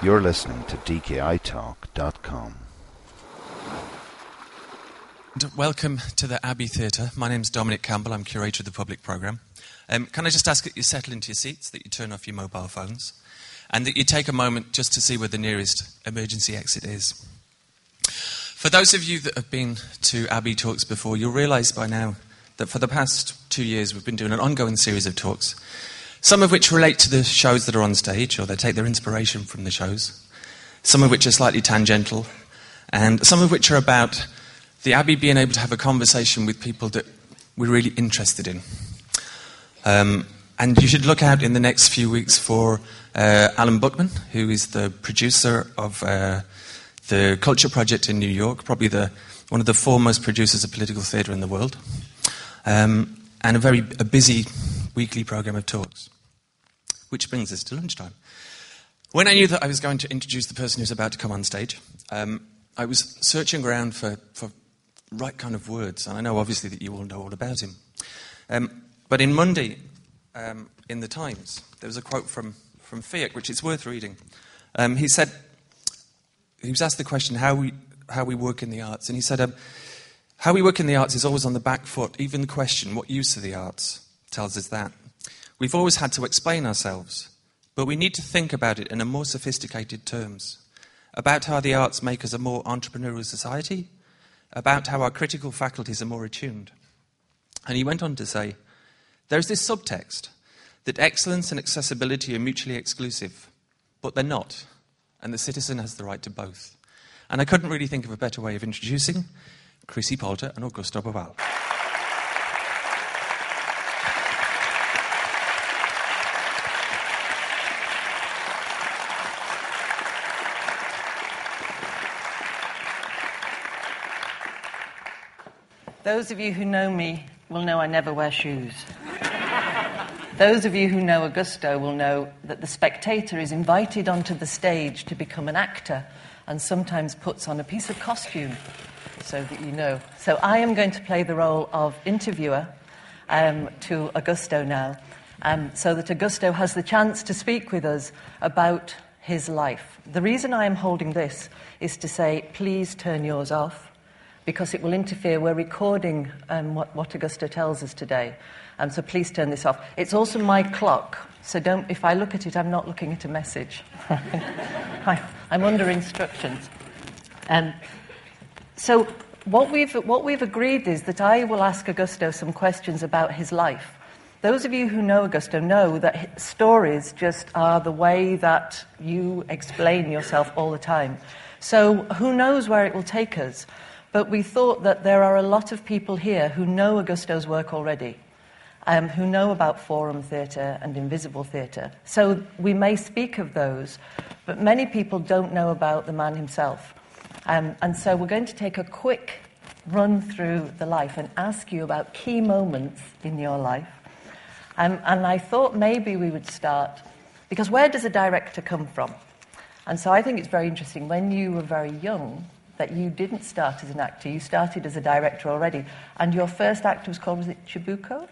You're listening to DKITalk.com. Welcome to the Abbey Theatre. My name's Dominic Campbell. I'm curator of the public programme. Can I just ask that you settle into your seats, that you turn off your mobile phones, and that you take a moment just to see where the nearest emergency exit is. For those of you that have been to Abbey Talks before, you'll realise by now that for the past 2 years we've been doing an ongoing series of talks, some of which relate to the shows that are on stage, or they take their inspiration from the shows, some of which are slightly tangential, and some of which are about the Abbey being able to have a conversation with people that we're really interested in. And you should look out in the next few weeks for Alan Buckman, who is the producer of the Culture Project in New York, probably one of the foremost producers of political theatre in the world, and a busy weekly programme of talks. Which brings us to lunchtime. When I knew that I was going to introduce the person who's about to come on stage, I was searching around for right kind of words, and I know obviously that you all know all about him. But in Monday, in the Times, there was a quote from Fiat, which is worth reading. He said, he was asked the question how we work in the arts, and he said, how we work in the arts is always on the back foot. Even the question, what use are the arts, tells us that. We've always had to explain ourselves, but we need to think about it in a more sophisticated terms, about how the arts make us a more entrepreneurial society, about how our critical faculties are more attuned. And he went on to say, there's this subtext that excellence and accessibility are mutually exclusive, but they're not, and the citizen has the right to both. And I couldn't really think of a better way of introducing Chrissy Poulter and Augusto Boal. Those of you who know me will know I never wear shoes. Those of you who know Augusto will know that the spectator is invited onto the stage to become an actor and sometimes puts on a piece of costume, so that you know. So I am going to play the role of interviewer to Augusto now, so that Augusto has the chance to speak with us about his life. The reason I am holding this is to say, please turn yours off, because it will interfere. We're recording what Augusto tells us today. So please turn this off. It's also my clock, so if I look at it, I'm not looking at a message. I'm under instructions. So what we've agreed is that I will ask Augusto some questions about his life. Those of you who know Augusto know that stories just are the way that you explain yourself all the time. So who knows where it will take us? But we thought that there are a lot of people here who know Augusto's work already, who know about Forum Theatre and Invisible Theatre. So we may speak of those, but many people don't know about the man himself. And so we're going to take a quick run through the life and ask you about key moments in your life. And I thought maybe we would start, because where does a director come from? And so I think it's very interesting. When you were very young, that you didn't start as an actor, you started as a director already. And your first actor was called, was it Chibuko?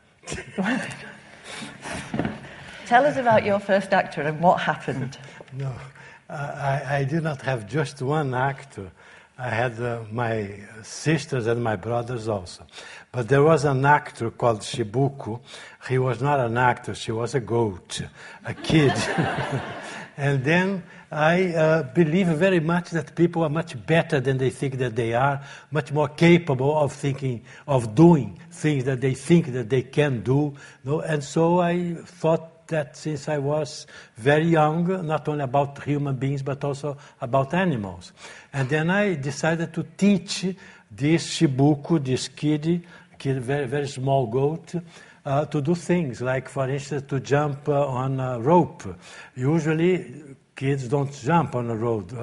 Tell us about your first actor and what happened. No, I did not have just one actor. I had my sisters and my brothers also. But there was an actor called Shibuko. He was not an actor, she was a goat, a kid. And then I believe very much that people are much better than they think that they are, much more capable of thinking, of doing things that they think that they can do. No? And so I thought that since I was very young, not only about human beings, but also about animals. And then I decided to teach this Shibuko, this kid, very, very small goat, to do things, like, for instance, to jump on a rope. Usually, kids don't jump on a rope.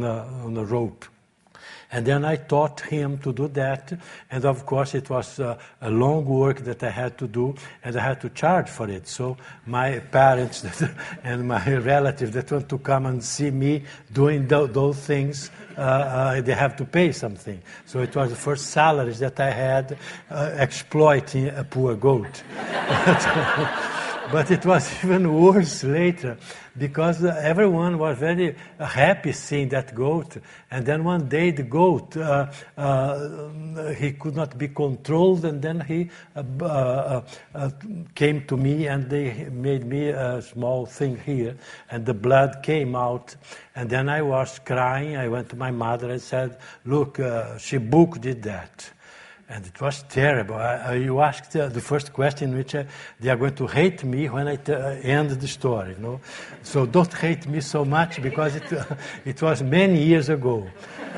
And then I taught him to do that, and of course it was a long work that I had to do, and I had to charge for it. So my parents and my relatives that want to come and see me doing those things, they have to pay something. So it was the first salaries that I had exploiting a poor goat. But it was even worse later, because everyone was very happy seeing that goat. And then one day the goat, he could not be controlled, and then he came to me, and they made me a small thing here, and the blood came out. And then I was crying. I went to my mother and said, look, Shibuk did that. And it was terrible. You asked the first question, which they are going to hate me when I end the story. You know? So don't hate me so much, because it was many years ago.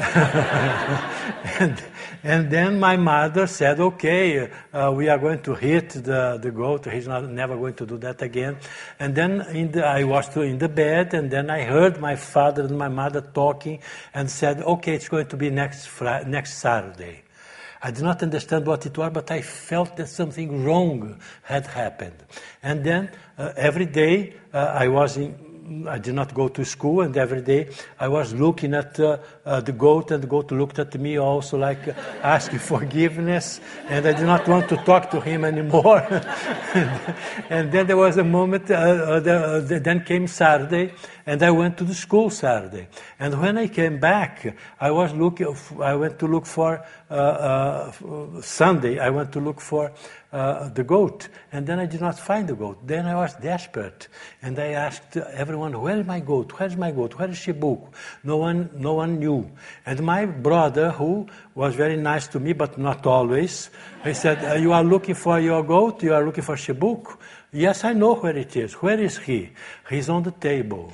and then my mother said, okay, we are going to hit the goat. He's never going to do that again. And then I was in the bed, and then I heard my father and my mother talking and said, okay, it's going to be next Saturday. I did not understand what it was, but I felt that something wrong had happened. And then every day I did not go to school, and every day I was looking at the goat, and the goat looked at me also, like asking forgiveness, and I did not want to talk to him anymore. And then there was a moment, then came Saturday, and I went to the school Saturday. And when I came back, I went to look for Sunday, I went to look for the goat, and then I did not find the goat. Then I was desperate, and I asked everyone, where is my goat? Where is my goat? Where is Shibuk? No one knew. And my brother, who was very nice to me, but not always, he said, you are looking for your goat? You are looking for Shibuk? Yes, I know where it is. Where is he? He's on the table.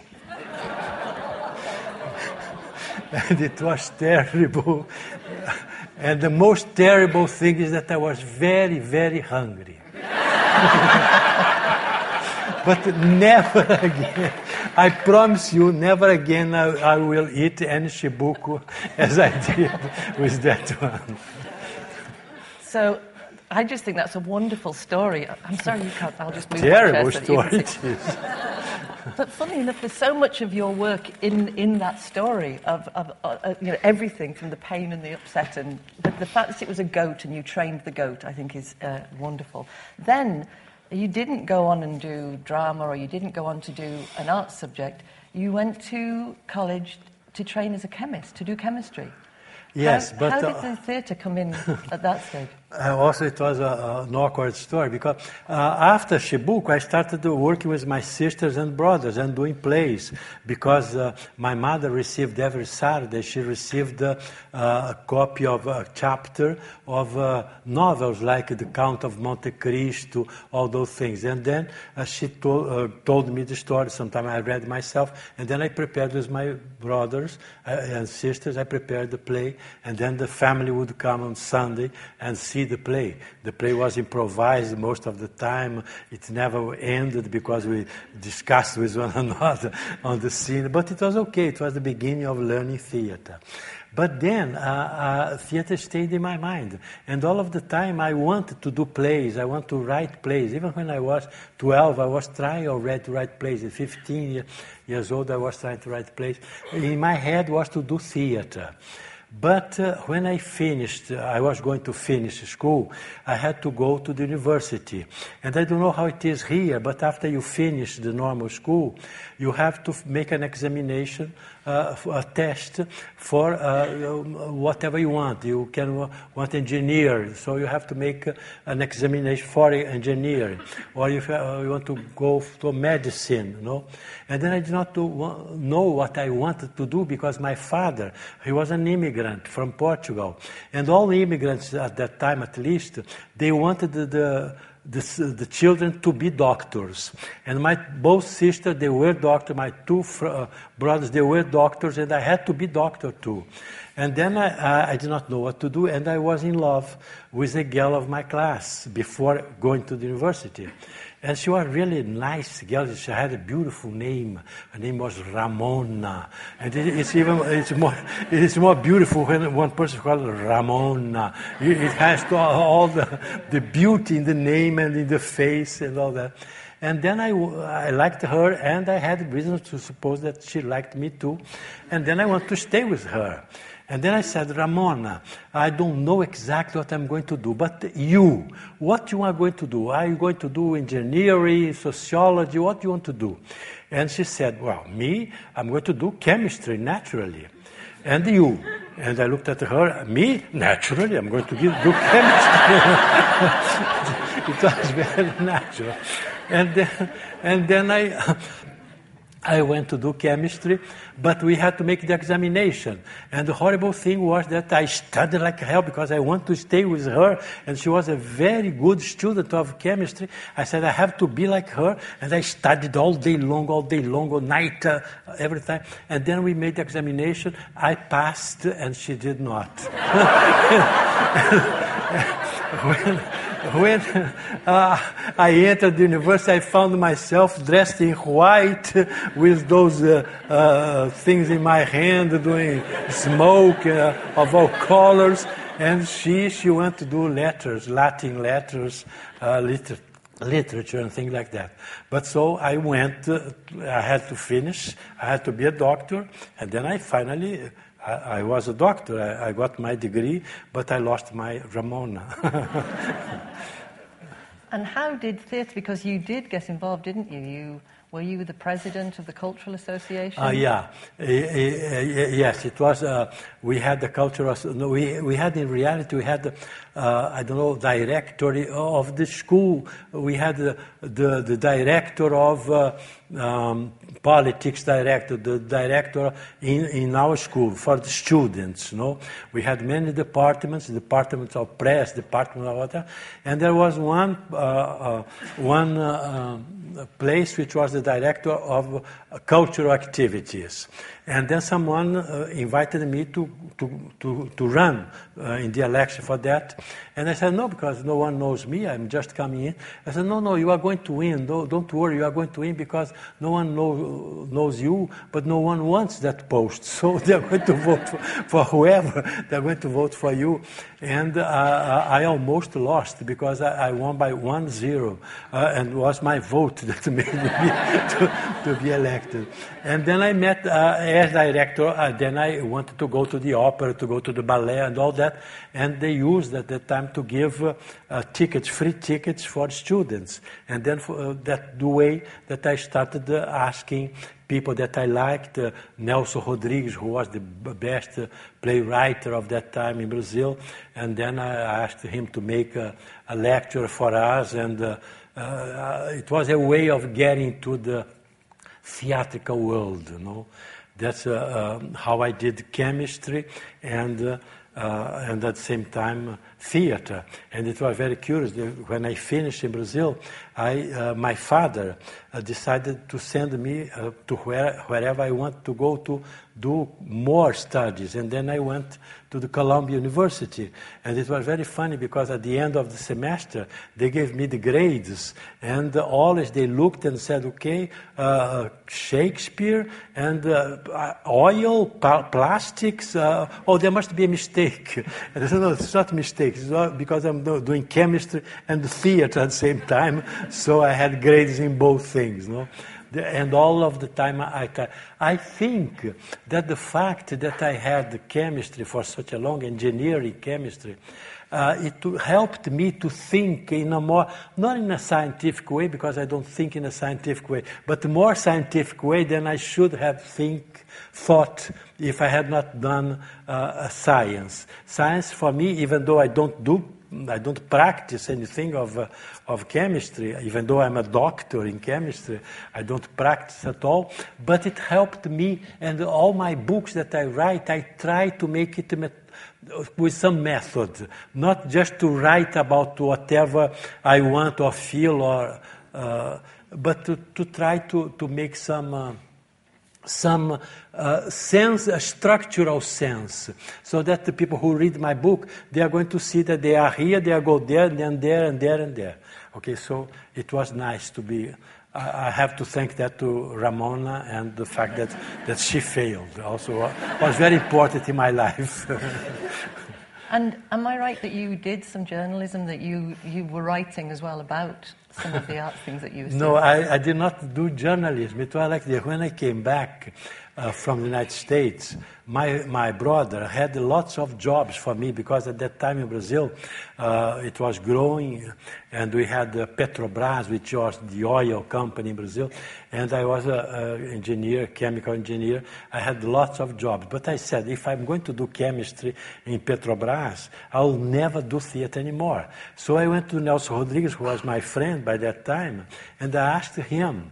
And it was terrible. And the most terrible thing is that I was very, very hungry. But never again. I promise you, never again I will eat any Shibuku as I did with that one. So I just think that's a wonderful story. I'm sorry you can't. I'll just move terrible my chair so that story you can it is. But funny enough, there's so much of your work in that story of everything from the pain and the upset, and the fact that it was a goat and you trained the goat, I think is wonderful. Then you didn't go on and do drama, or you didn't go on to do an arts subject. You went to college to train as a chemist, to do chemistry. Yes, how but did the theatre come in at that stage? Also, it was an awkward story, because after Shibuk, I started working with my sisters and brothers and doing plays, because my mother received every Saturday, she received a copy of a chapter of novels like The Count of Monte Cristo, all those things. And then she told me the story. Sometimes I read myself, and then I prepared with my brothers and sisters, I prepared the play, and then the family would come on Sunday and see the play. The play was improvised most of the time. It never ended because we discussed with one another on the scene. But it was okay. It was the beginning of learning theater. But then theater stayed in my mind. And all of the time I wanted to do plays. I want to write plays. Even when I was 12, I was trying already to write plays. At 15 years old, I was trying to write plays. In my head was to do theater. But when I was going to finish school, I had to go to the university. And I don't know how it is here, but after you finish the normal school, you have to make an examination, a test for whatever you want. You can want engineering, so you have to make an examination for engineering. Or if you want to go to medicine, you know. And then I did not know what I wanted to do, because my father, he was an immigrant from Portugal. And all immigrants at that time, at least, they wanted the children to be doctors. And my both sisters, they were doctors. My two brothers, they were doctors, and I had to be doctor too. And then I did not know what to do, and I was in love with a girl of my class before going to the university. And she was a really nice girl. She had a beautiful name. Her name was Ramona. And it's more beautiful when one person calls her Ramona. It has all the beauty in the name and in the face and all that. And then I liked her, and I had reasons to suppose that she liked me too. And then I wanted to stay with her. And then I said, Ramona, I don't know exactly what I'm going to do, but you, what you are going to do? Are you going to do engineering, sociology? What do you want to do? And she said, well, me, I'm going to do chemistry, naturally. And you? And I looked at her, me, naturally, I'm going to do chemistry. It was very natural. And then I went to do chemistry, but we had to make the examination. And the horrible thing was that I studied like hell because I want to stay with her, and she was a very good student of chemistry. I said, I have to be like her, and I studied all day long, all night, every time. And then we made the examination. I passed, and she did not. When I entered the university, I found myself dressed in white with those things in my hand, doing smoke of all colors. And she went to do letters, Latin letters, literature and things like that. But so I went, I had to finish, I had to be a doctor, and then I finally... I was a doctor. I got my degree, but I lost my Ramona. And how did theatre, because you did get involved, didn't you? Were you the president of the Cultural Association? Yeah. Yes, it was. We had the cultural. No, we had in reality. We had, directory of the school. We had the director of politics director, the director in our school for the students. We had many departments, departments of press, department of water, and there was one place which was the director of cultural activities. And then someone invited me to run in the election for that. And I said, no, because no one knows me. I'm just coming in. I said, no, you are going to win. Don't worry, you are going to win because no one knows you, but no one wants that post. So they're going to vote for whoever. They're going to vote for you. And I almost lost because I won by 1-0. And it was my vote that made me to be elected. And then I met as director, then I wanted to go to the opera, to go to the ballet and all that. And they used at that time to give free tickets for students. And then that the way that I started asking people that I liked, Nelson Rodrigues, who was the best playwright of that time in Brazil. And then I asked him to make a lecture for us. And it was a way of getting to the theatrical world, That's how I did chemistry and at the same time theater. And it was very curious. When I finished in Brazil, my father decided to send me to wherever I want to go to do more studies. And then I went to the Columbia University. And it was very funny because at the end of the semester, they gave me the grades. And always they looked and said, okay, Shakespeare and oil, plastics, there must be a mistake. And I said, no, it's not a mistake. It's not because I'm doing chemistry and theater at the same time. So I had grades in both things, And all of the time, I think that the fact that I had chemistry for such a long, engineering chemistry, it helped me to think in a more, not in a scientific way, because I don't think in a scientific way, but a more scientific way than I should have thought if I had not done science. Science for me, even though I don't practice anything of chemistry, even though I'm a doctor in chemistry, I don't practice at all, but it helped me, and all my books that I write, I try to make it with some method, not just to write about whatever I want or feel, but to try to make some sense, a structural sense, so that the people who read my book, they are going to see that they are here, they are go there, and then there, and there, and there. Okay, so it was nice to be. I have to thank that to Ramona and the fact that she failed also was very important in my life. And am I right that you did some journalism, that you were writing as well about some of the art things that you were No, saying? I did not do journalism. It was like when I came back from the United States, my brother had lots of jobs for me because at that time in Brazil it was growing, and we had Petrobras, which was the oil company in Brazil, and I was an engineer, chemical engineer. I had lots of jobs, but I said, if I'm going to do chemistry in Petrobras, I'll never do theater anymore. So I went to Nelson Rodrigues, who was my friend by that time, and I asked him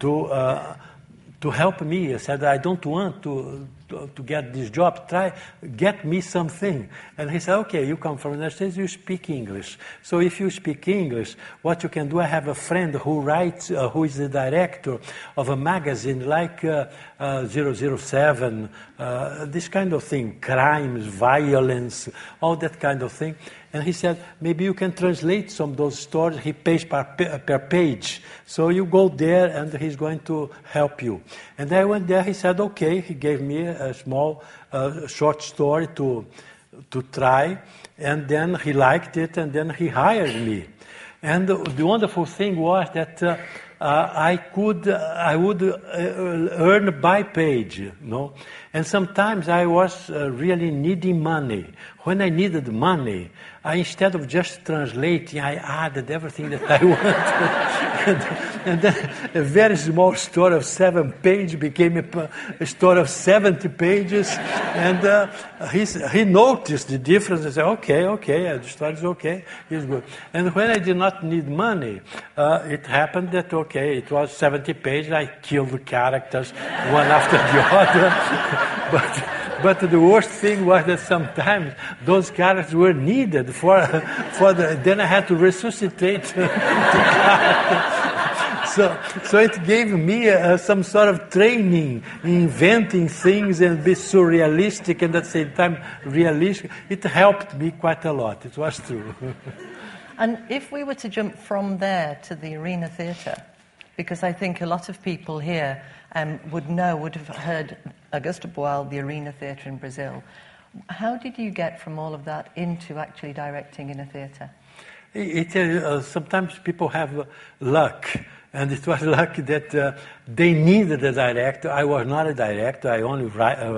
to help me. I said, I don't want to get this job. Get me something. And he said, okay, you come from the United States, you speak English. So if you speak English, what you can do, I have a friend who writes, who is the director of a magazine like 007, this kind of thing, crimes, violence, all that kind of thing. And he said, maybe you can translate some of those stories. He pays per page. So you go there and he's going to help you. And I went there, he said, okay. He gave me a small short story to try. And then he liked it, and then he hired me. And the wonderful thing was that I would earn by page, you know. And sometimes I was really needing money. When I needed money, instead of just translating, I added everything that I wanted. and then a very small story of 7 pages became a story of 70 pages. And he noticed the difference and said, okay, the story is okay, it's good. And when I did not need money, it happened that, okay, it was 70 pages, I killed the characters one after the other. But the worst thing was that sometimes those characters were needed then I had to resuscitate the character. So it gave me some sort of training in inventing things and be surrealistic and at the same time realistic. It helped me quite a lot. It was true. And if we were to jump from there to the Arena Theatre, because I think a lot of people here would have heard Augusto Boal, the Arena Theatre in Brazil. How did you get from all of that into actually directing in a theatre? Sometimes people have luck, and it was luck that they needed a director. I was not a director. I only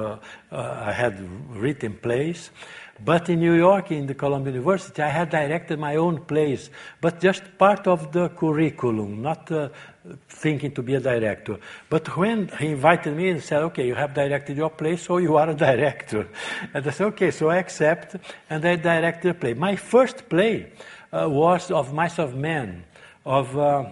I had written plays. But in New York, in the Columbia University, I had directed my own plays, but just part of the curriculum, not thinking to be a director. But when he invited me and said, okay, you have directed your play, so you are a director. And I said, okay, so I accept, and I directed a play. My first play was of Mice of Men, of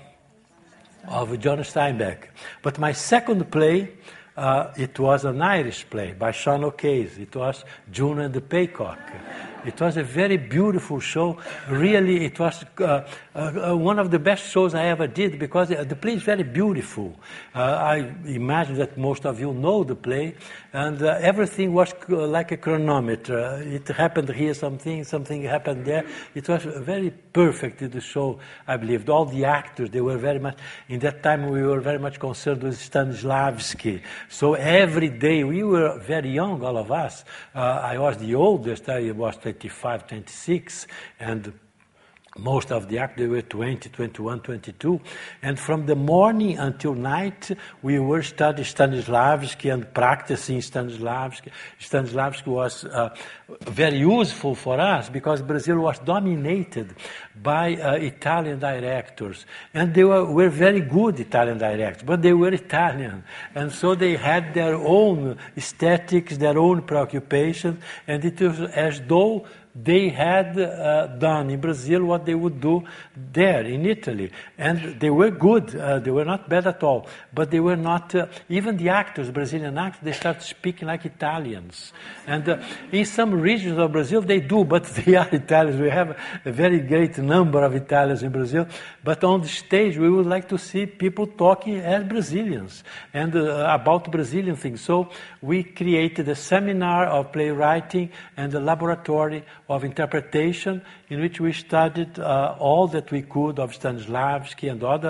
John Steinbeck. But my second play, it was an Irish play by Sean O'Case. It was Juno and the Paycock. It was a very beautiful show. Really, it was one of the best shows I ever did because the play is very beautiful. I imagine that most of you know the play, and everything was like a chronometer. It happened here, something happened there. It was very perfect in the show, I believe. All the actors, they were very much, in that time we were very much concerned with Stanislavski. So every day, we were very young, all of us. I was the oldest, I was 25, 26, and most of the actors were 20, 21, 22. And from the morning until night, we were studying Stanislavski and practicing Stanislavski. Stanislavski was very useful for us because Brazil was dominated by Italian directors. And they were very good Italian directors, but they were Italian. And so they had their own aesthetics, their own preoccupations, and it was as though they had done in Brazil what they would do there in Italy. And they were good. They were not bad at all. But they were not, even the actors, Brazilian actors, they start speaking like Italians. And in some regions of Brazil, they do, but they are Italians. We have a very great number of Italians in Brazil. But on the stage, we would like to see people talking as Brazilians and about Brazilian things. So we created a seminar of playwriting and a laboratory of interpretation in which we studied all that we could of Stanislavski and other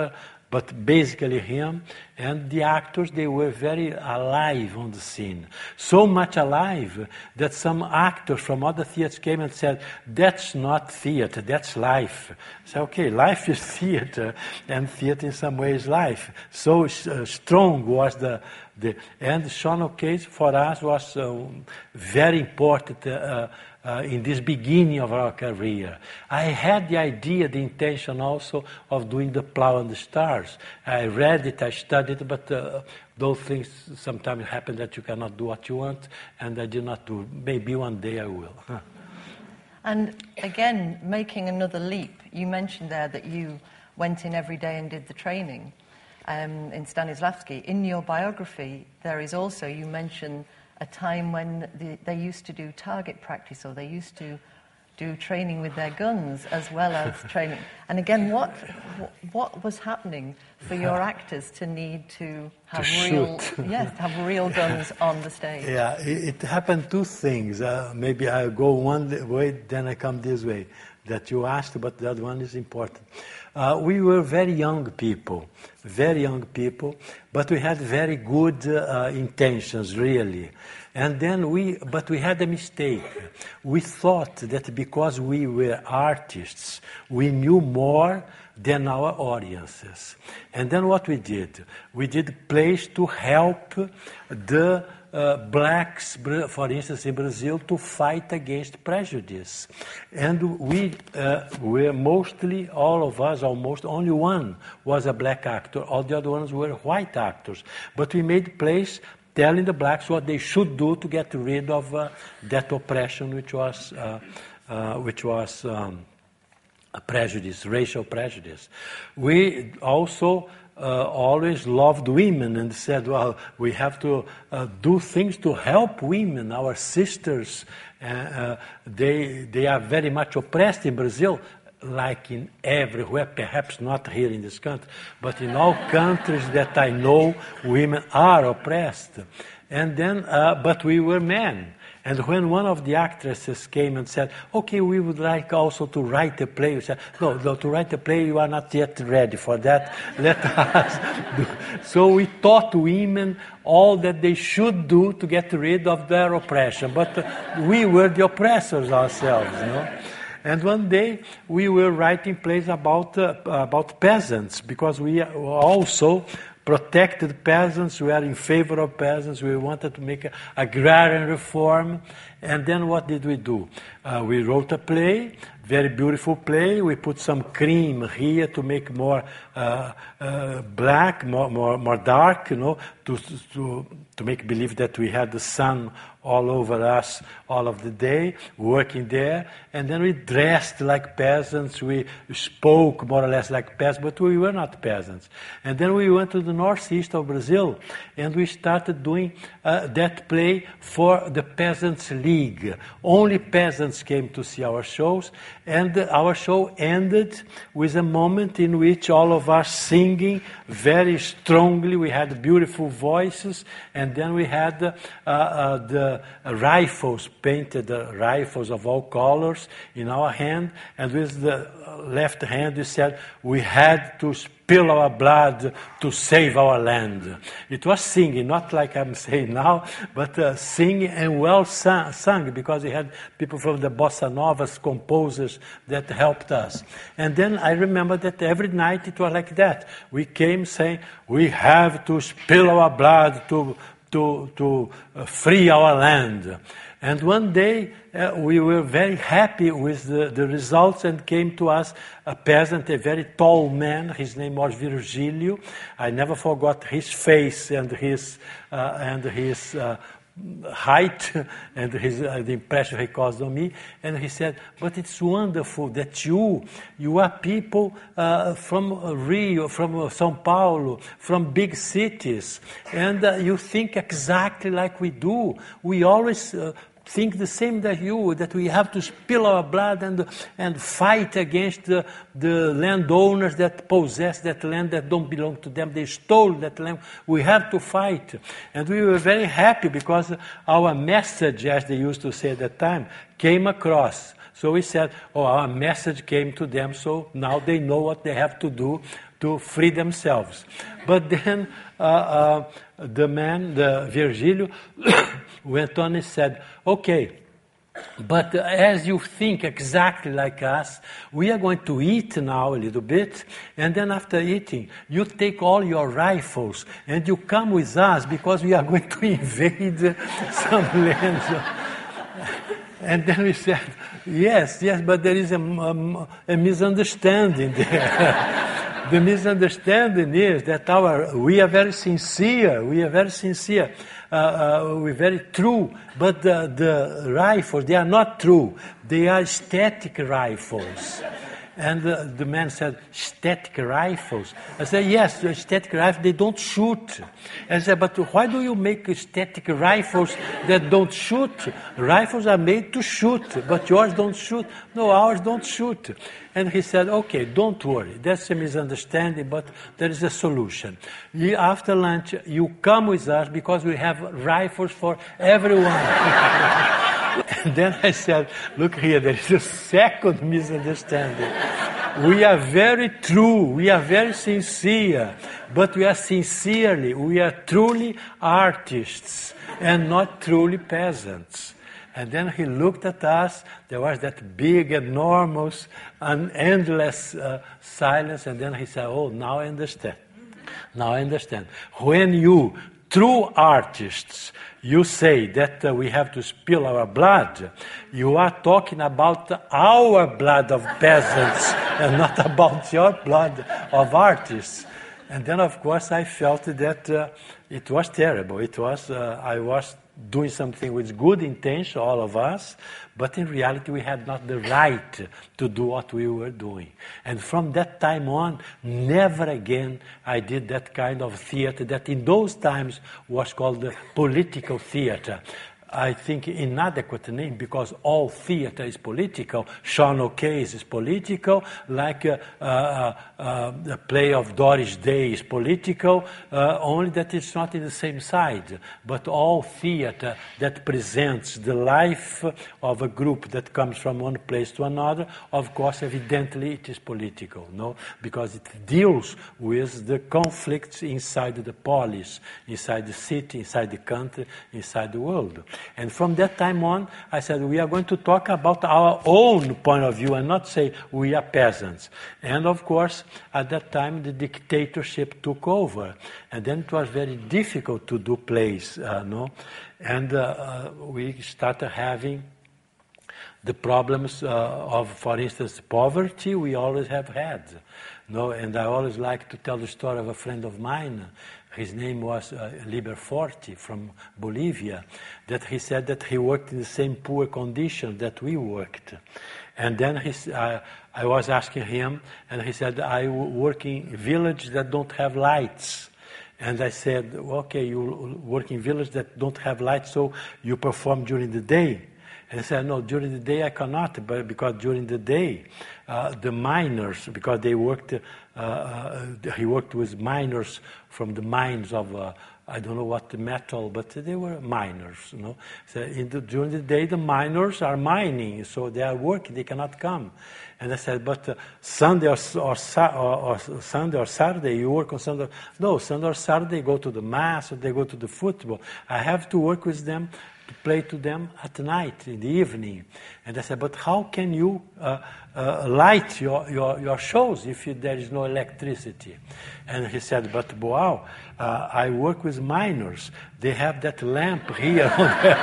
but basically him. And the actors, they were very alive on the scene. So much alive that some actors from other theaters came and said, that's not theater, that's life. So, okay, life is theater, and theater in some way is life. So strong was and Sean O'Case for us was very important in this beginning of our career. I had the idea, the intention also of doing The Plough and the Stars. I read it, I studied it, but those things sometimes happen that you cannot do what you want, and I did not do. Maybe one day I will. And again, making another leap, you mentioned there that you went in every day and did the training in Stanislavski. In your biography, there is also, you mention a time when they used to do target practice, or they used to do training with their guns as well as training. And again, what was happening for your actors to need to have real guns on the stage? Yeah, it happened two things. Maybe I go one way, then I come this way. That you asked, but that one is important. We were very young people, but we had very good intentions, really. And then but we had a mistake. We thought that because we were artists, we knew more than our audiences. And then what we did plays to help the blacks, for instance, in Brazil, to fight against prejudice. And we were mostly, all of us, almost, only one was a black actor. All the other ones were white actors. But we made plays telling the blacks what they should do to get rid of that oppression, which was a prejudice, racial prejudice. We also always loved women and said, well, we have to do things to help women, our sisters. They are very much oppressed in Brazil, like in everywhere, perhaps not here in this country, but in all countries that I know, women are oppressed. And then, but we were men. And when one of the actresses came and said, okay, we would like also to write a play, we said, no, to write a play, you are not yet ready for that. Let us do. So we taught women all that they should do to get rid of their oppression. But we were the oppressors ourselves, you know. And one day we were writing plays about peasants, because we also protected peasants, we are in favor of peasants, we wanted to make agrarian reform. And then what did we do? We wrote a play, very beautiful play. We put some cream here to make more black, more dark, you know, to make believe that we had the sun all over us all of the day, working there. And then we dressed like peasants, we spoke more or less like peasants, but we were not peasants. And then we went to the northeast of Brazil, and we started doing that play for the Peasants' League. Only peasants came to see our shows, and our show ended with a moment in which all of us singing very strongly. We had beautiful voices, and then we had the rifles, painted rifles of all colors in our hand, and with the left hand we said we had to spill our blood to save our land. It was singing, not like I'm saying now, but singing and well sung, because we had people from the bossa novas, composers that helped us. And then I remember that every night it was like that. We came saying, we have to spill our blood to free our land. And one day we were very happy with the results, and came to us a peasant, a very tall man. His name was Virgílio. I never forgot his face and his height and the impression he caused on me. And he said, but it's wonderful that you are people from Rio, from São Paulo, from big cities, and you think exactly like we do. We always think the same as you, that we have to spill our blood and fight against the landowners that possess that land that don't belong to them. They stole that land. We have to fight. And we were very happy, because our message, as they used to say at that time, came across. So we said, our message came to them, so now they know what they have to do to free themselves. But then the man, the Virgílio, went on and said, okay, but as you think exactly like us, we are going to eat now a little bit, and then after eating, you take all your rifles and you come with us because we are going to invade some lands. And then we said, yes, but there is a misunderstanding there. The misunderstanding is that we are very sincere, we're very true, but the rifles, they are not true. They are static rifles. And the man said, static rifles? I said, yes, static rifles, they don't shoot. I said, but why do you make static rifles that don't shoot? Rifles are made to shoot, but yours don't shoot. No, ours don't shoot. And he said, okay, don't worry. That's a misunderstanding, but there is a solution. After lunch, you come with us because we have rifles for everyone. And then I said, look here, there is a second misunderstanding. We are very true, we are very sincere, but we are truly artists and not truly peasants. And then he looked at us, there was that big, enormous, endless silence, and then he said, now I understand. Now I understand. When you, true artists, you say that we have to spill our blood, you are talking about our blood of peasants and not about your blood of artists. And then, of course, I felt that it was terrible. I was doing something with good intention, all of us, but in reality we had not the right to do what we were doing. And from that time on, never again I did that kind of theater that in those times was called the political theater. I think inadequate name because all theater is political. Sean O'Keefe is political, like the play of Doris Day is political, only that it's not in the same side. But all theater that presents the life of a group that comes from one place to another, of course, evidently it is political, no? Because it deals with the conflicts inside the polis, inside the city, inside the country, inside the world. And from that time on, I said, we are going to talk about our own point of view and not say we are peasants. And of course, at that time, the dictatorship took over. And then it was very difficult to do plays, no? And we started having the problems of, for instance, poverty we always have had. No? And I always like to tell the story of a friend of mine. His name was Liber Forti from Bolivia, that he said that he worked in the same poor condition that we worked. And then I was asking him, and he said, I work in villages that don't have lights. And I said, okay, you work in villages that don't have lights, so you perform during the day. And he said, no, during the day I cannot, but because during the day, the miners, because they worked, he worked with miners from the mines of, I don't know what the metal, but they were miners, you know. So during the day, the miners are mining, so they are working, they cannot come. And I said, but Sunday or Sunday or Saturday, you work on Sunday? No, Sunday or Saturday, they go to the mass or they go to the football. I have to work with them, to play to them at night, in the evening. And I said, but how can you light your shows if there is no electricity? And he said, but wow, I work with miners. They have that lamp here on their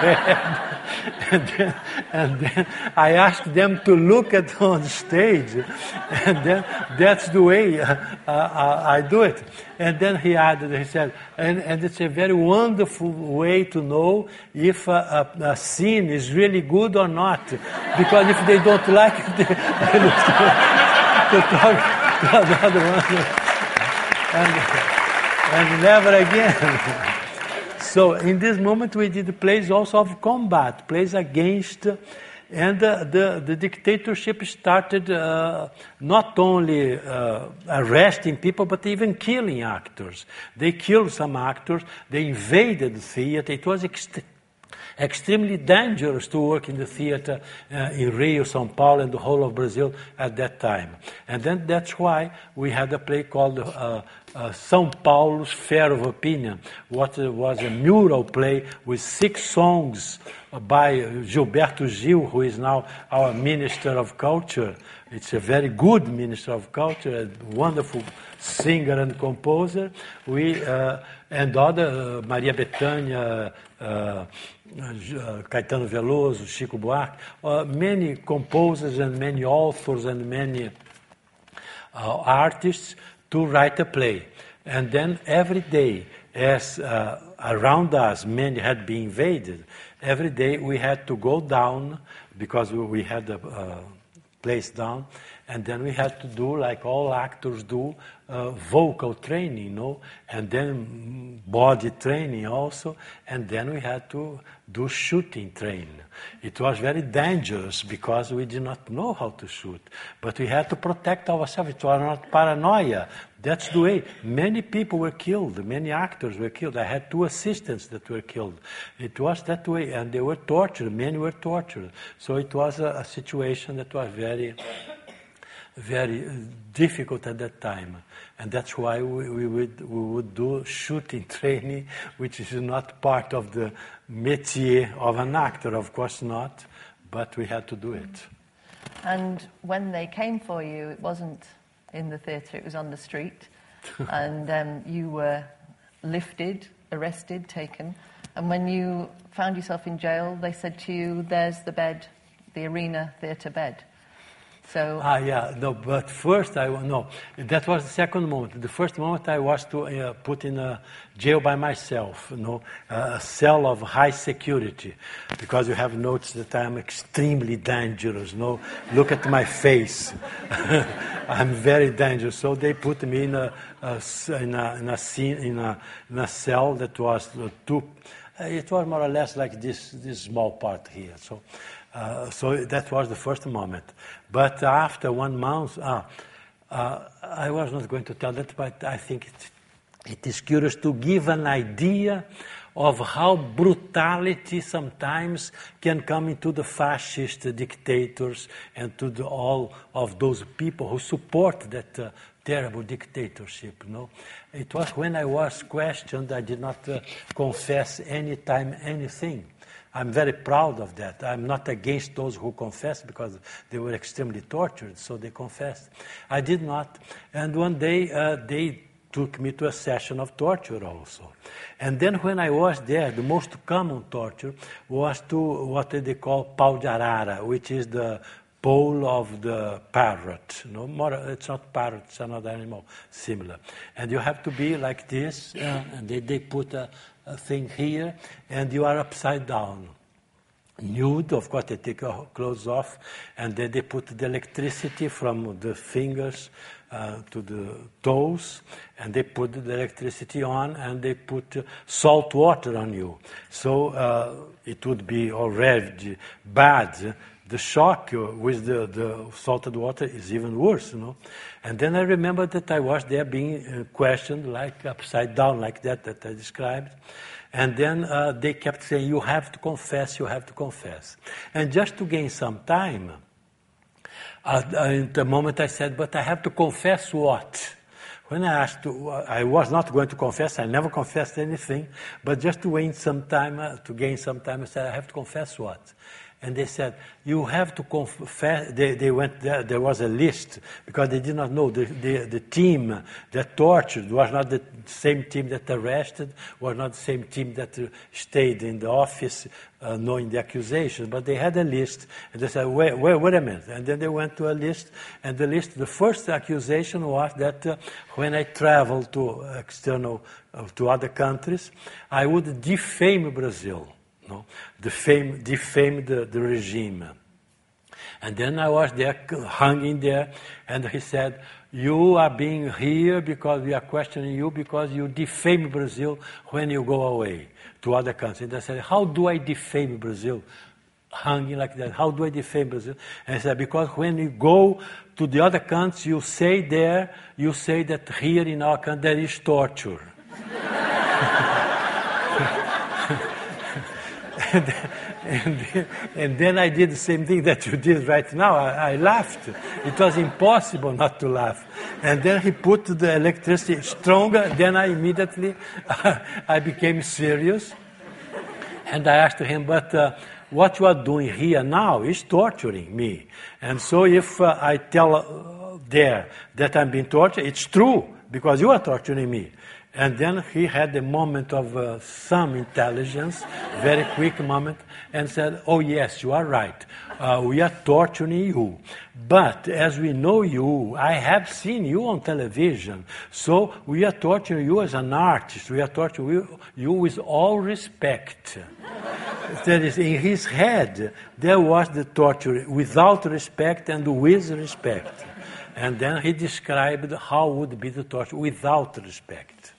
head. And then I asked them to look at on stage. And then that's the way I do it. And then he added, he said, and it's a very wonderful way to know if a scene is really good or not. Because if they don't like it, they look to talk to another one. And never again. So in this moment we did plays also of combat, plays against, and the dictatorship started not only arresting people, but even killing actors. They killed some actors, they invaded the theater. It was extremely dangerous to work in the theater in Rio, São Paulo, and the whole of Brazil at that time. And then that's why we had a play called São Paulo's Fair of Opinion, what was a mural play with 6 songs by Gilberto Gil, who is now our Minister of Culture. It's a very good Minister of Culture, a wonderful singer and composer. And other, Maria Bethânia, Caetano Veloso, Chico Buarque, many composers and many authors and many artists to write a play. And then every day, as around us many had been invaded, every day we had to go down, because we had the place down, and then we had to do, like all actors do, vocal training, and then body training also, and then we had to do shooting training. It was very dangerous because we did not know how to shoot, but we had to protect ourselves. It was not paranoia. That's the way. Many people were killed. Many actors were killed. I had 2 assistants that were killed. It was that way, and they were tortured. Many were tortured. So it was a situation that was very, very difficult at that time. And that's why we would do shooting training, which is not part of the métier of an actor, of course not, but we had to do it. And when they came for you, it wasn't in the theatre, it was on the street. And you were lifted, arrested, taken. And when you found yourself in jail, they said to you, there's the bed, the Arena Theatre bed. So But first that was the second moment. The first moment I was put in a jail by myself, a cell of high security, because you have noticed that I am extremely dangerous. Look at my face. I'm very dangerous. So they put me in a cell that was it was more or less like this small part here. So that was the first moment. But after 1 month, I was not going to tell that, but I think it is curious to give an idea of how brutality sometimes can come into the fascist dictators and to all of those people who support that terrible dictatorship. It was when I was questioned, I did not confess any time anything. I'm very proud of that. I'm not against those who confess because they were extremely tortured, so they confessed. I did not. And one day they took me to a session of torture also. And then when I was there, the most common torture was to what they call pau de arara, which is the pole of the parrot. It's not parrot, it's another animal similar. And you have to be like this, and they put a thing here, and you are upside down. Nude, of course, they take your clothes off, and then they put the electricity from the fingers to the toes, and they put the electricity on, and they put salt water on you. So it would be already bad. The shock with the salted water is even worse, And then I remember that I was there being questioned, like upside down, like that I described. And then they kept saying, you have to confess, you have to confess. And just to gain some time, at the moment I said, but I have to confess what? When I asked I was not going to confess, I never confessed anything, but just to gain some time, I said, I have to confess what? And they said, you have to confess. They went there was a list, because they did not know. The team that tortured was not the same team that arrested, was not the same team that stayed in the office knowing the accusations. But they had a list, and they said, wait a minute. And then they went to a list, and the first accusation was that when I traveled to other countries, I would defame Brazil. Defame the regime. And then I was there, hanging there, and he said, you are being here because we are questioning you because you defame Brazil when you go away to other countries. And I said, how do I defame Brazil? Hanging like that, how do I defame Brazil? And I said, because when you go to the other countries, you say that here in our country there is torture. And then I did the same thing that you did right now. I laughed. It was impossible not to laugh. And then he put the electricity stronger. Then I immediately, I became serious. And I asked him, but what you are doing here now is torturing me. And so if I tell there that I'm being tortured, it's true, because you are torturing me. And then he had a moment of some intelligence, very quick moment, and said, oh yes, you are right. We are torturing you. But as we know you, I have seen you on television. So we are torturing you as an artist. We are torturing you with all respect. That is, in his head, there was the torture without respect and with respect. And then he described how would be the torture without respect.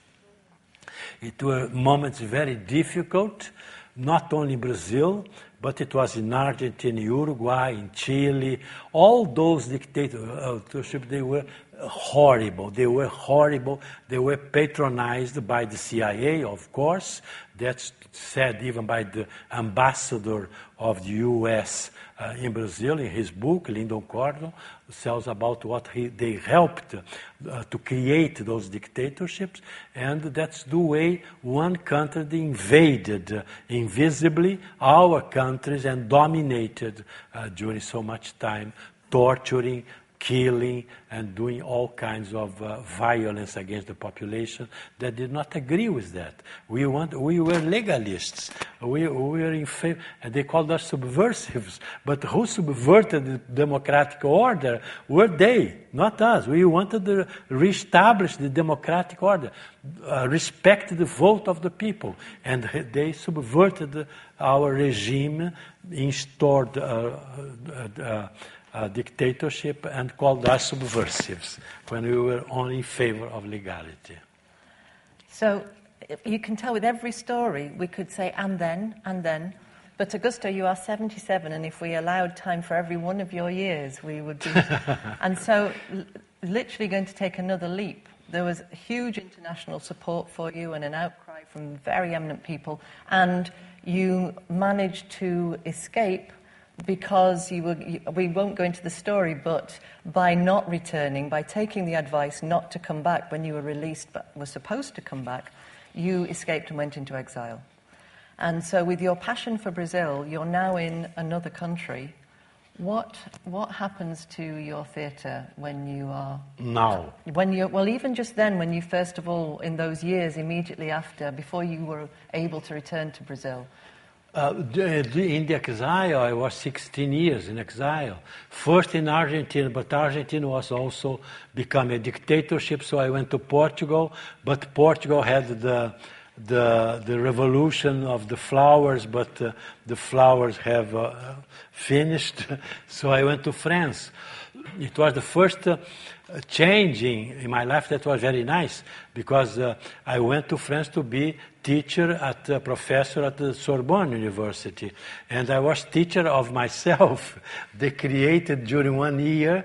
It were moments very difficult, not only in Brazil, but it was in Argentina, Uruguay, in Chile. All those dictatorships, they were horrible. They were horrible. They were patronized by the CIA, of course. That's said even by the ambassador of the U.S. In Brazil, in his book, Lyndon Cordon, tells about what they helped to create those dictatorships, and that's the way one country invaded invisibly our countries and dominated during so much time, torturing, killing, and doing all kinds of violence against the population that did not agree with that. We were legalists. We were in favor, and they called us subversives. But who subverted the democratic order were they, not us. We wanted to reestablish the democratic order, respect the vote of the people. And they subverted our regime, instaured dictatorship, and called us subversives when we were only in favor of legality. So you can tell with every story we could say and then, but Augusto, you are 77, and if we allowed time for every one of your years, we would be... And so literally going to take another leap. There was huge international support for you and an outcry from very eminent people, and you managed to escape because we won't go into the story, but by not returning, by taking the advice not to come back when you were released but were supposed to come back, you escaped and went into exile. And so with your passion for Brazil, you're now in another country. What happens to your theatre when you are... Now. Well, even just then, when you first of all, in those years immediately after, before you were able to return to Brazil... in the exile, I was 16 years in exile. First in Argentina, but Argentina was also become a dictatorship, so I went to Portugal. But Portugal had the revolution of the flowers, but the flowers have finished, so I went to France. It was the first change in my life that was very nice, because I went to France to be professor at the Sorbonne University, and I was teacher of myself. They created during 1 year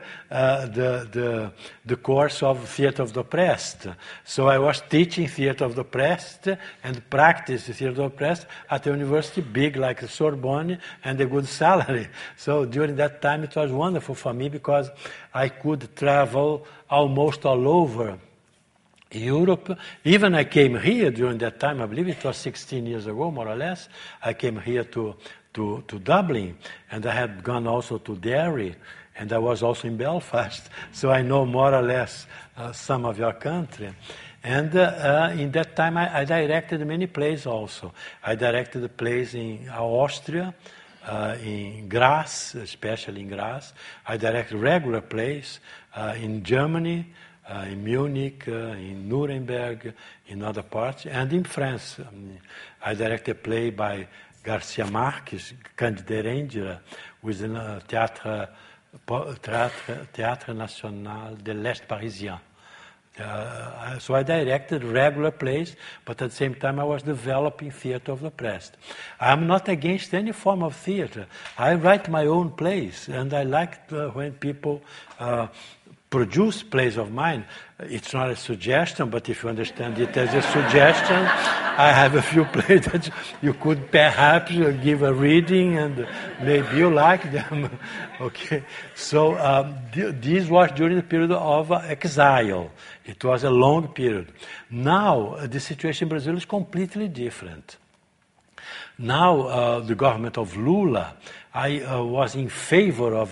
the course of Theatre of the Oppressed. So I was teaching Theatre of the Oppressed and practice Theatre of the Oppressed at a university big like the Sorbonne and a good salary. So during that time it was wonderful for me, because I could travel almost all over Europe. Even I came here during that time, I believe it was 16 years ago, more or less. I came here to Dublin, and I had gone also to Derry, and I was also in Belfast, so I know more or less some of your country. And in that time I directed many plays also. I directed the plays in Austria, in Graz, especially in Graz. I directed regular plays in Germany, in Munich, in Nuremberg, in other parts, and in France. I directed a play by Garcia Marques, Candide Ranger, with the Théâtre National de l'Est Parisien. So I directed regular plays, but at the same time I was developing Theatre of the Oppressed. I'm not against any form of theatre. I write my own plays, and I like when people produce plays of mine. It's not a suggestion, but if you understand it as a suggestion, I have a few plays that you could perhaps give a reading, and maybe you like them. Okay, so this was during the period of exile. It was a long period. Now, the situation in Brazil is completely different. Now, the government of Lula, I was in favor of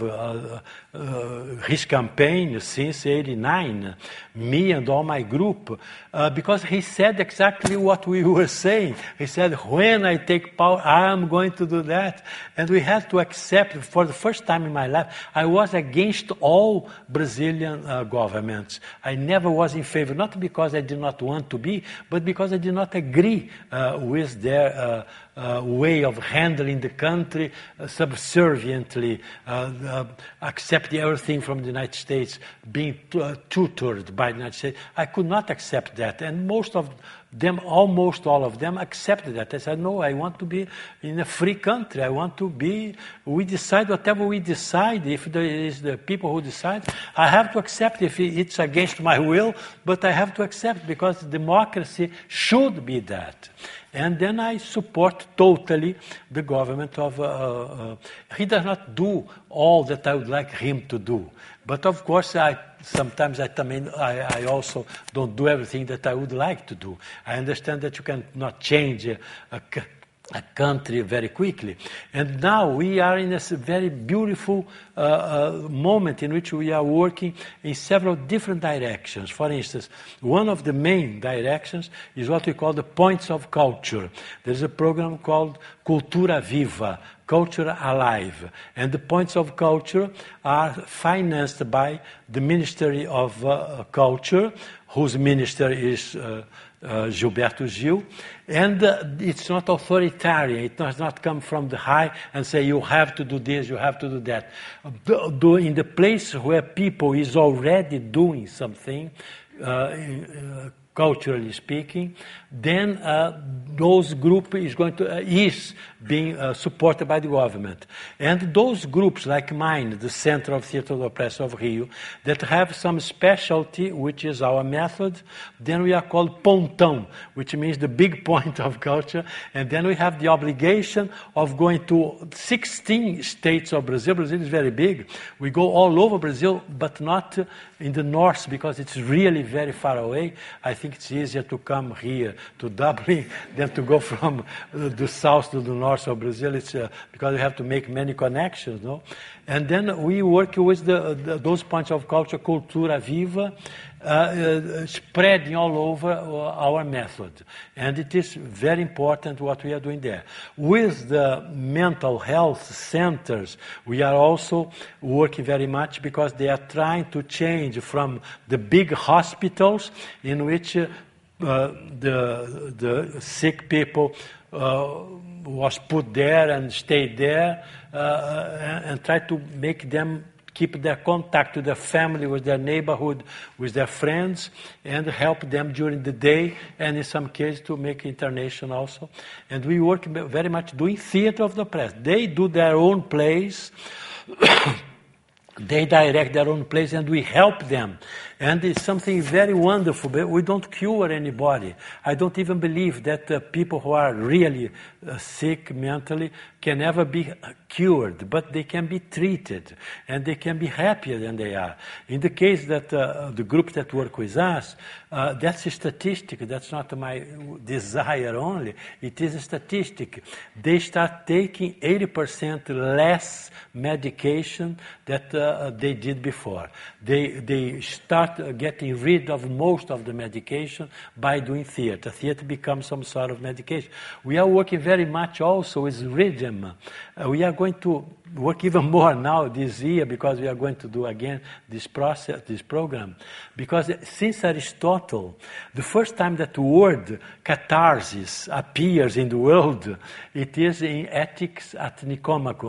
his campaign since '89, me and all my group, because he said exactly what we were saying. He said, when I take power, I am going to do that. And we had to accept, for the first time in my life, I was against all Brazilian governments. I never was in favor, not because I did not want to be, but because I did not agree with their way of handling the country subserviently, accepting everything from the United States, being tutored by the United States. I could not accept that, and most of them, almost all of them, accepted that. I said, no, I want to be in a free country. I want to be, we decide whatever we decide. If there is the people who decide, I have to accept if it's against my will, but I have to accept because democracy should be that. And then I support totally the government of... he does not do all that I would like him to do. But of course, sometimes I also don't do everything that I would like to do. I understand that you cannot change a country very quickly. And now we are in a very beautiful moment in which we are working in several different directions. For instance, one of the main directions is what we call the points of culture. There's a program called Cultura Viva, Culture Alive. And the points of culture are financed by the Ministry of Culture, whose minister is Gilberto Gil, and it's not authoritarian. It does not come from the high and say you have to do this, you have to do that. In the place where people is already doing something, culturally speaking, then those group is being supported by the government. And those groups like mine, the Center of Theatre of the Oppressed of Rio, that have some specialty, which is our method, then we are called Pontão, which means the big point of culture, and then we have the obligation of going to 16 states of Brazil. Brazil is very big. We go all over Brazil, but not in the north, because it's really very far away. I think it's easier to come here to Dublin than to go from the south to the north of Brazil. It's because we have to make many connections, no? And then we work with those points of culture, Cultura Viva, spreading all over our method. And it is very important what we are doing there. With the mental health centers, we are also working very much because they are trying to change from the big hospitals in which the sick people was put there and stayed there, and try to make them keep their contact with their family, with their neighborhood, with their friends, and help them during the day, and in some cases to make internation also. And we work very much doing theater of the press. They do their own plays, they direct their own plays, and we help them. And it's something very wonderful. But we don't cure anybody. I don't even believe that people who are really sick mentally can ever be cured, but they can be treated, and they can be happier than they are. In the case that the groups that work with us, that's a statistic. That's not my desire only. It is a statistic. They start taking 80% less medication that they did before. They start getting rid of most of the medication by doing theater. Theater becomes some sort of medication. We are working very much also with rhythm. We are going to work even more now this year because we are going to do again this program. Because since Aristotle, the first time that the word catharsis appears in the world, it is in Ethics at Nicomachus.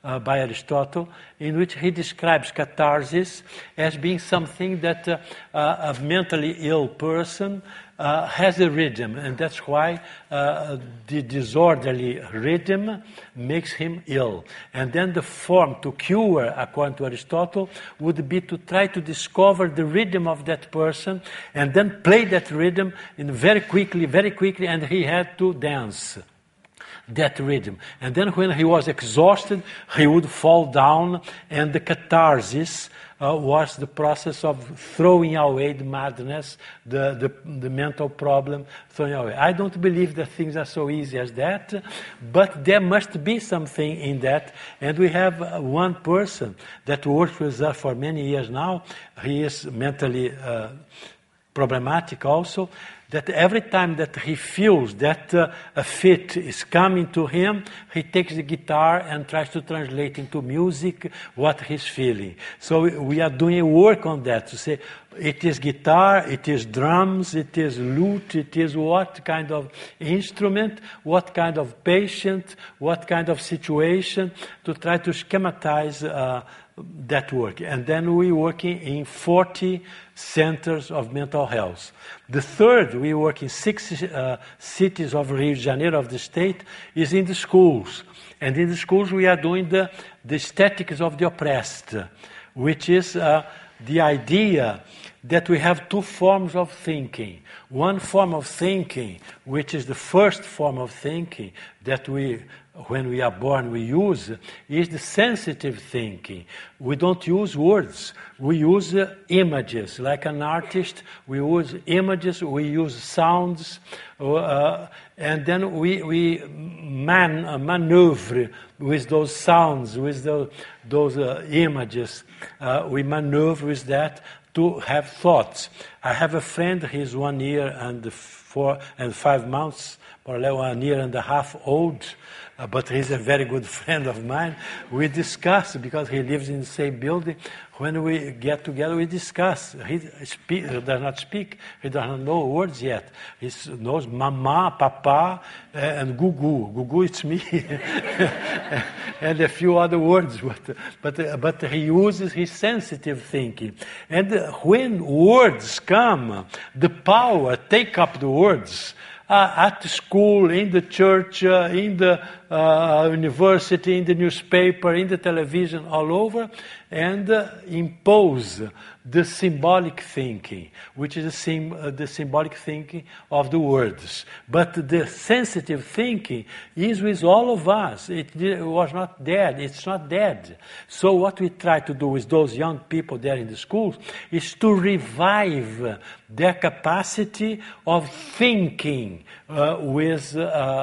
by Aristotle, in which he describes catharsis as being something that a mentally ill person has a rhythm, and that's why the disorderly rhythm makes him ill. And then the form to cure, according to Aristotle, would be to try to discover the rhythm of that person and then play that rhythm very quickly, and he had to dance that rhythm. And then when he was exhausted, he would fall down, and the catharsis was the process of throwing away the madness, the mental problem, throwing away. I don't believe that things are so easy as that, but there must be something in that. And we have one person that works with us for many years now. He is mentally problematic also, that every time that he feels that a fit is coming to him, he takes the guitar and tries to translate into music what he's feeling. So we are doing work on that, to say it is guitar, it is drums, it is lute, it is what kind of instrument, what kind of patient, what kind of situation, to try to schematize that work. And then we working in 40 centers of mental health. The third, we work in 6 cities of Rio de Janeiro, of the state, is in the schools. And in the schools we are doing the aesthetics of the oppressed, which is the idea that we have 2 forms of thinking. One form of thinking, which is the first form of thinking that when we are born, we use, is the sensitive thinking. We don't use words. We use images. Like an artist, we use images, we use sounds, and then we maneuver with those sounds, with those images. We maneuver with that to have thoughts. I have a friend, he's 1 year and 4 and 5 months, or 1 year and a half old, but he's a very good friend of mine. We discuss, because he lives in the same building, when we get together, we discuss. He does not speak, he does not know words yet. He knows mama, papa, and gugu. Gugu, it's me. And a few other words, but he uses his sensitive thinking. And when words come, the power take up the words. At school, in the church, in the university, in the newspaper, in the television, all over, and impose the symbolic thinking, which is the symbolic thinking of the words. But the sensitive thinking is with all of us. It was not dead. It's not dead. So what we try to do with those young people there in the schools is to revive their capacity of thinking with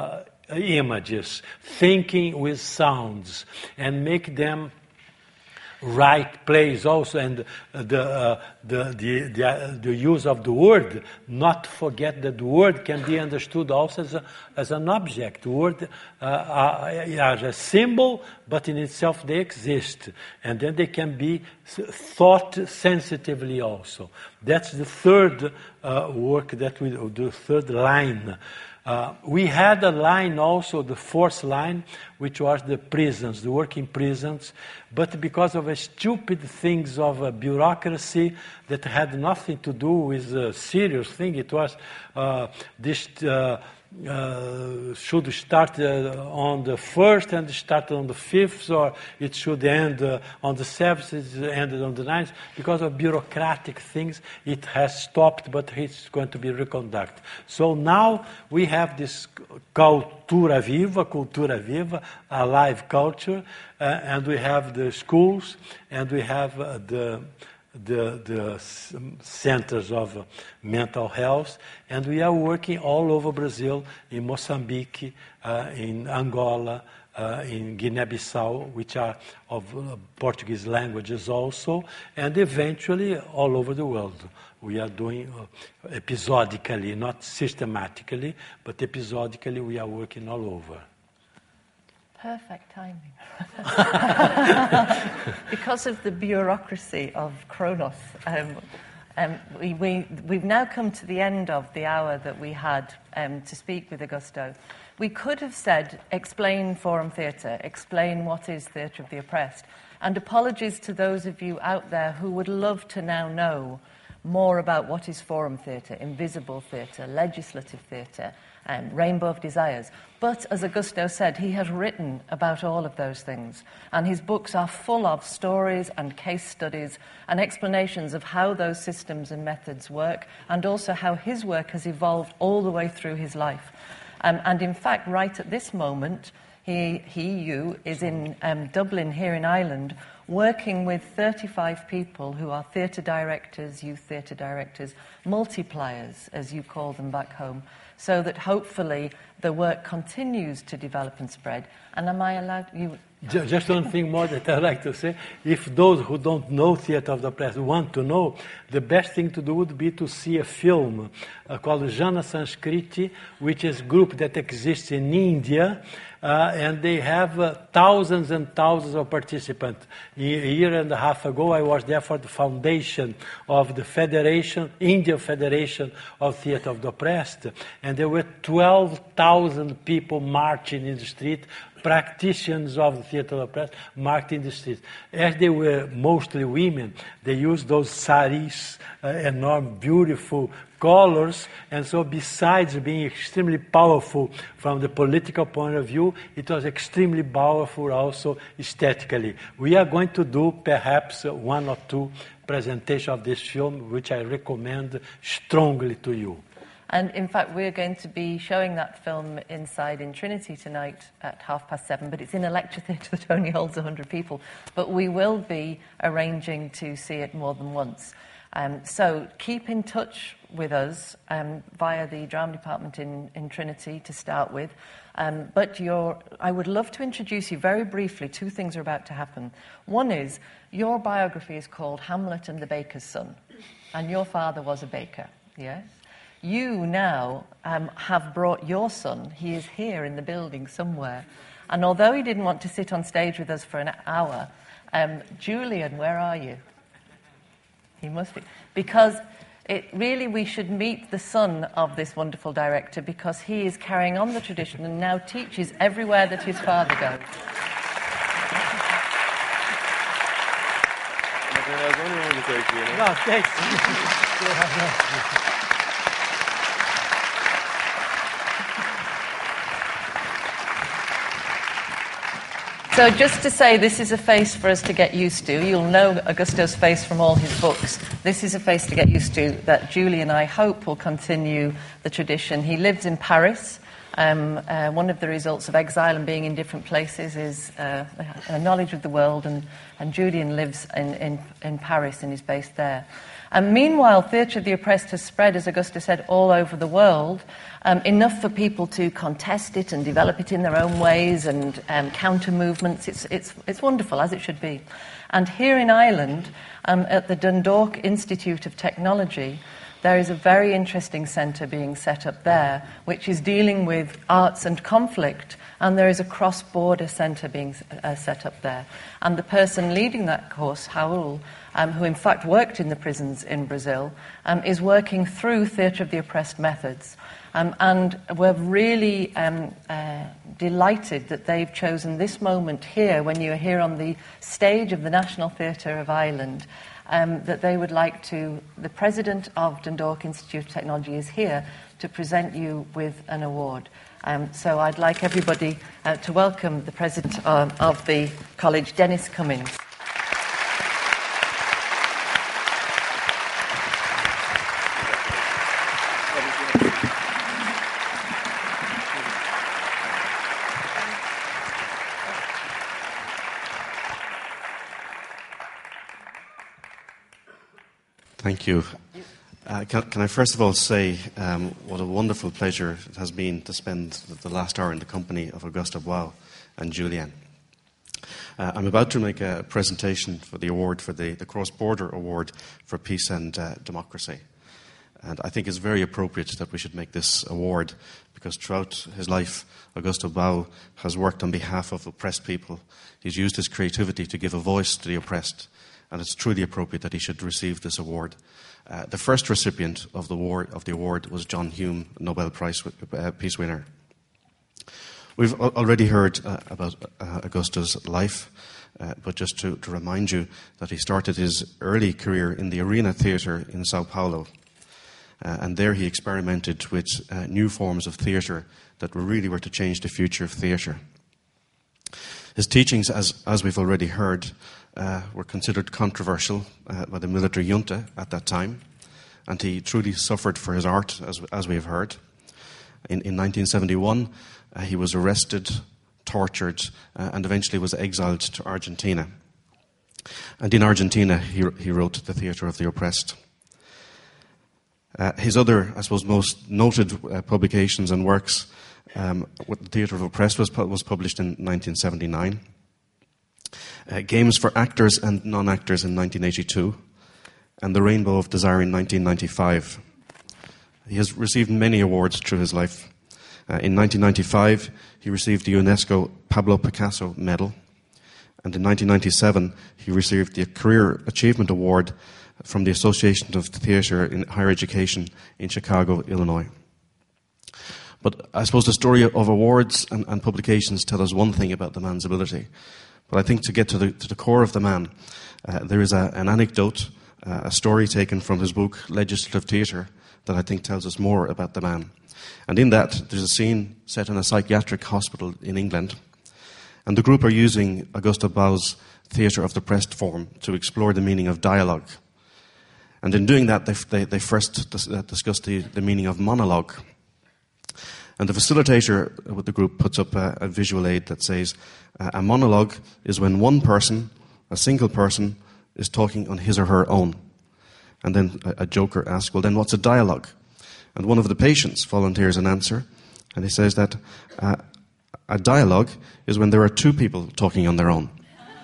images, thinking with sounds, and make them write plays also, and the use of the word, not forget that the word can be understood also as an object. The word as a symbol, but in itself they exist, and then they can be thought sensitively also. That's the third work that we do, the third line. We had a line also, the fourth line, which was the prisons, the work in prisons, but because of stupid things of bureaucracy that had nothing to do with a serious thing, it was should start on the 1st and start on the 5th, or it should end on the 7th, it ended on the 9th. Because of bureaucratic things, it has stopped, but it's going to be reconducted. So now we have this cultura viva, a live culture, and we have the schools, and we have the centers of mental health, and we are working all over Brazil, in Mozambique, in Angola, in Guinea-Bissau, which are of Portuguese languages also, and eventually all over the world. We are doing episodically, not systematically, but episodically we are working all over. Perfect timing. Because of the bureaucracy of Kronos, We've now come to the end of the hour that we had to speak with Augusto. We could have said, explain Forum Theatre, explain what is Theatre of the Oppressed. And apologies to those of you out there who would love to now know more about what is Forum Theatre, Invisible Theatre, Legislative Theatre, Rainbow of Desires. But, as Augusto said, he has written about all of those things. And his books are full of stories and case studies and explanations of how those systems and methods work, and also how his work has evolved all the way through his life. And in fact, right at this moment, you is in Dublin, here in Ireland, working with 35 people who are theatre directors, youth theatre directors, multipliers, as you call them back home, so that hopefully the work continues to develop and spread. And am I allowed... Just one thing more that I'd like to say. If those who don't know Theatre of the Oppressed want to know, the best thing to do would be to see a film called Jana Sanskriti, which is a group that exists in India, and they have thousands and thousands of participants. A year and a half ago, I was there for the foundation of the Federation, Indian Federation of Theatre of the Oppressed, and there were 12,000 people marching in the street, practitioners of the Theatre of the Oppressed marched in the streets. As they were mostly women, they used those saris, enormous, beautiful colors, and so besides being extremely powerful from the political point of view, it was extremely powerful also aesthetically. We are going to do perhaps one or two presentations of this film, which I recommend strongly to you. And in fact, we're going to be showing that film inside in Trinity tonight at 7:30, but it's in a lecture theatre that only holds 100 people. But we will be arranging to see it more than once. So keep in touch with us via the drama department in Trinity to start with. But I would love to introduce you very briefly. Two things are about to happen. One is, your biography is called Hamlet and the Baker's Son, and your father was a baker, yes? You now have brought your son. He is here in the building somewhere. And although he didn't want to sit on stage with us for an hour, Julian, where are you? He must be. Because we should meet the son of this wonderful director, because he is carrying on the tradition and now teaches everywhere that his father goes. No, thanks. So just to say, this is a face for us to get used to. You'll know Augusto's face from all his books. This is a face to get used to that Julie and I hope will continue the tradition. He lives in Paris. One of the results of exile and being in different places is a knowledge of the world, and Julian lives in Paris and is based there. And meanwhile, Theatre of the Oppressed has spread, as Augusto said, all over the world, enough for people to contest it and develop it in their own ways and counter movements. It's wonderful, as it should be. And here in Ireland, at the Dundalk Institute of Technology, there is a very interesting centre being set up there, which is dealing with arts and conflict, and there is a cross-border centre being set up there. And the person leading that course, Raul, who in fact worked in the prisons in Brazil, is working through Theatre of the Oppressed methods. And we're really delighted that they've chosen this moment here, when you're here on the stage of the National Theatre of Ireland, that they would like to, the president of Dundalk Institute of Technology is here to present you with an award. So I'd like everybody to welcome the president of the college, Dennis Cummins. Thank you. Can I first of all say what a wonderful pleasure it has been to spend the last hour in the company of Augusto Boal and Julian. I'm about to make a presentation for the award, for the Cross-Border Award for Peace and Democracy. And I think it's very appropriate that we should make this award, because throughout his life, Augusto Boal has worked on behalf of oppressed people. He's used his creativity to give a voice to the oppressed, and it's truly appropriate that he should receive this award. The first recipient of the award was John Hume, Nobel Prize Peace winner. We've already heard about Augusto's life, but just to remind you that he started his early career in the Arena Theatre in Sao Paulo. And there he experimented with new forms of theatre that really were to change the future of theatre. His teachings, as we've already heard, were considered controversial by the military junta at that time, and he truly suffered for his art, as we have heard. In 1971, he was arrested, tortured, and eventually was exiled to Argentina. And in Argentina, he wrote The Theatre of the Oppressed. His other, I suppose, most noted publications and works, The Theatre of the Oppressed was published in 1979. Games for Actors and Non-Actors in 1982, and The Rainbow of Desire in 1995. He has received many awards through his life. In 1995, he received the UNESCO Pablo Picasso Medal, and in 1997, he received the Career Achievement Award from the Association of Theatre in Higher Education in Chicago, Illinois. But I suppose the story of awards and publications tell us one thing about the man's ability. But I think to get to the core of the man, there is an anecdote, a story taken from his book, Legislative Theatre, that I think tells us more about the man. And in that, there's a scene set in a psychiatric hospital in England. And the group are using Augusto Bau's Theatre of the Oppressed form to explore the meaning of dialogue. And in doing that, they first discuss the meaning of monologue. And the facilitator with the group puts up a visual aid that says, a monologue is when one person, a single person, is talking on his or her own. And then a joker asks, well, then what's a dialogue? And one of the patients volunteers an answer, and he says that a dialogue is when there are two people talking on their own.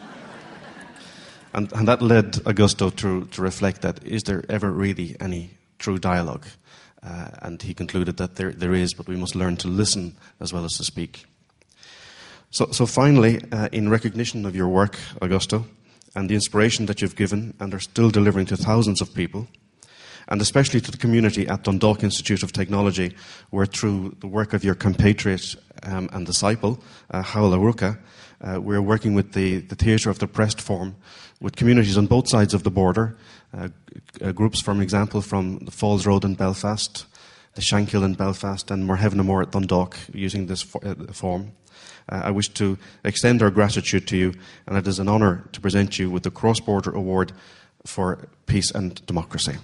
And that led Augusto to reflect that, is there ever really any true dialogue? And he concluded that there is, but we must learn to listen as well as to speak. So finally, in recognition of your work, Augusto, and the inspiration that you've given and are still delivering to thousands of people, and especially to the community at Dundalk Institute of Technology, where through the work of your compatriot and disciple, Howell Aruka, we're working with the Theatre of the Oppressed form with communities on both sides of the border, groups, for example, from the Falls Road in Belfast, the Shankill in Belfast, and Moorheavenamore at Dundalk, using this form. I wish to extend our gratitude to you, and it is an honour to present you with the Cross Border Award for Peace and Democracy.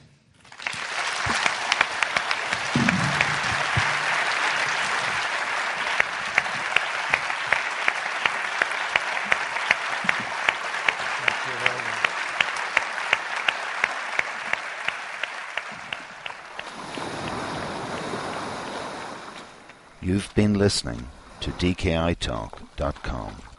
You've been listening to DKITalk.com.